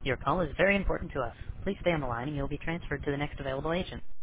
Your call is very important to us. Please stay on the line and you'll be transferred to the next available agent.